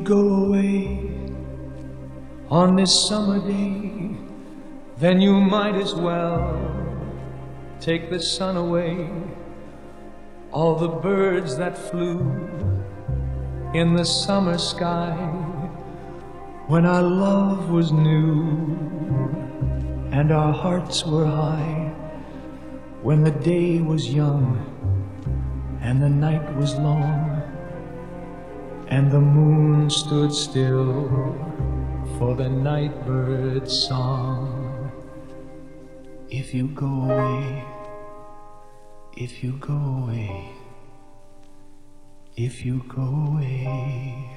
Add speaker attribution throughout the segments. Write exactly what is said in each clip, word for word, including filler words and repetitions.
Speaker 1: go away on this summer day, then you might as well take the sun away. All the birds that flew in the summer sky when our love was new and our hearts were high, when the day was young and the night was long and the moon stood still for the night bird's song. If you go away, if you go away, if you go away.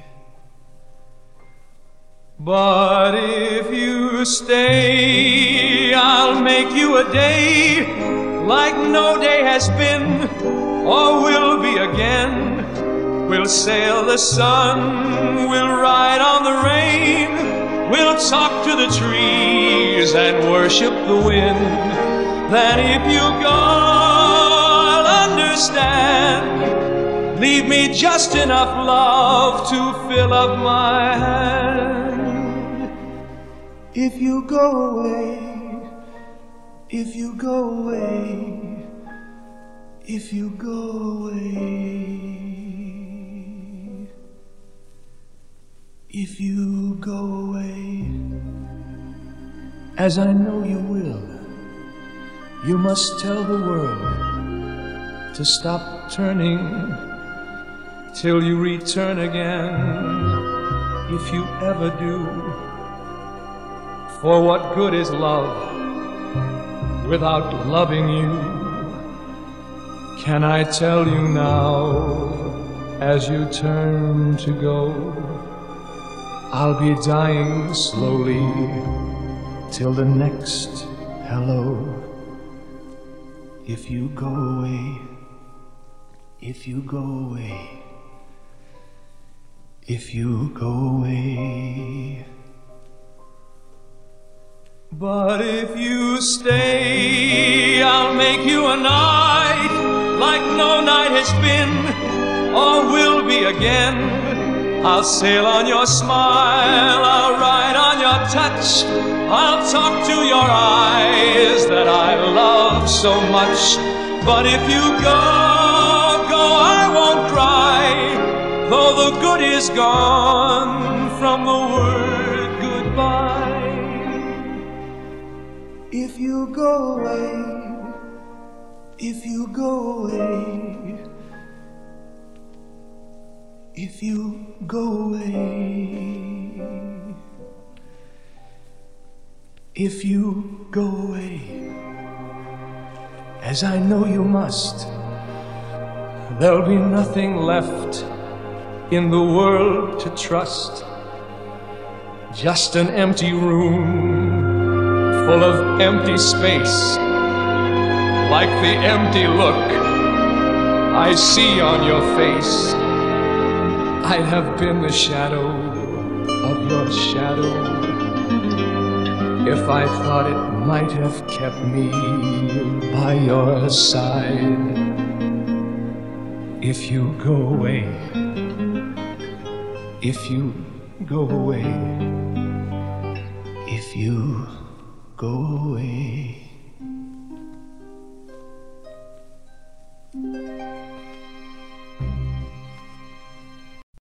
Speaker 1: But if you stay, I'll make you a day like no day has been or will be again. We'll sail the sun, we'll ride on the rain, we'll talk to the trees and worship the wind. Then if you go, I'll understand. Leave me just enough love to fill up my hand. If you go away, if you go away, if you go away, if you go away, as I know you will, you must tell the world to stop turning till you return again, if you ever do. For what good is love without loving you? Can I tell you now, as you turn to go, I'll be dying slowly till the next hello. If you go away, if you go away, if you go away. But if you stay, I'll make you a night like no night has been or will be again. I'll sail on your smile, I'll ride on your touch, I'll talk to your eyes that I love so much. But if you go, go, I won't cry, though the good is gone from the word goodbye. If you go away, if you go away, if you go away, if you go away, as I know you must, there'll be nothing left in the world to trust. Just an empty room full of empty space, like the empty look I see on your face. I'd have been the shadow of your shadow if I thought it might have kept me by your side. If you go away, if you go away, if you go away.